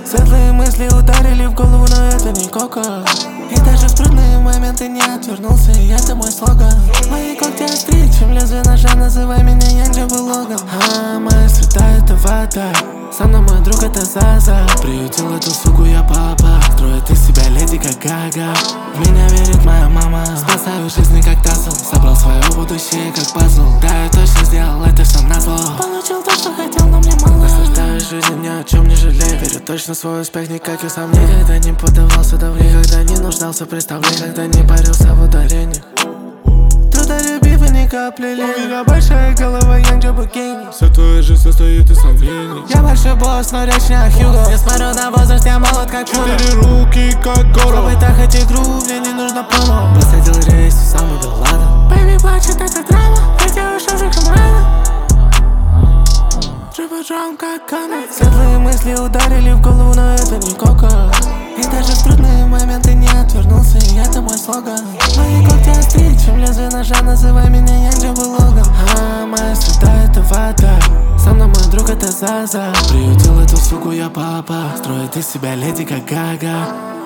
Светлые мысли ударили в голову, но это не кока. И даже в трудные моменты не отвернулся, и это мой слоган. Мои когти острее, чем лезвие ножа, называй меня Янджа Логан. Моя среда это вода, со мной мой друг это Заза. Приютил эту суку я папа, строит из себя леди как Гага. В меня верит моя мама, спасаю жизни как Тассел. Собрал свое будущее как пазл, да, я точно сделал это все назло. Получил то, что хотел, но мне мало. Наслаждаюсь жизнью, ни о чем не жалею. Верю точно в свой успех, никак и сам никогда не поддавался давлению, никогда не нуждался в представлении, никогда не парился в ударении. Трудолюбив и ни капли лени. У меня большая голова, Янджа гений. Вся твоя жизнь состоит из сомнений. Я большой босс, но речь не о Хьюго. Несмотря на возраст, я молод как чудо. 4 руки как город. Чтобы так игру, мне не нужно промо. Посадил рейс, сам убил Лада. Бэйби плачет, это драма. Я делаю шажок рано. Джиба-джам как канат. Светлые мысли ударили в голову, но это не кока. И даже в трудные моменты не отвернулся, и это мой слоган. Мои когти острее, чем лезвие ножа, называй меня Янджа Логан. Моя среда это вода, со мной мой друг это Заза. Приютил эту суку я папа, строит из себя леди как Гага.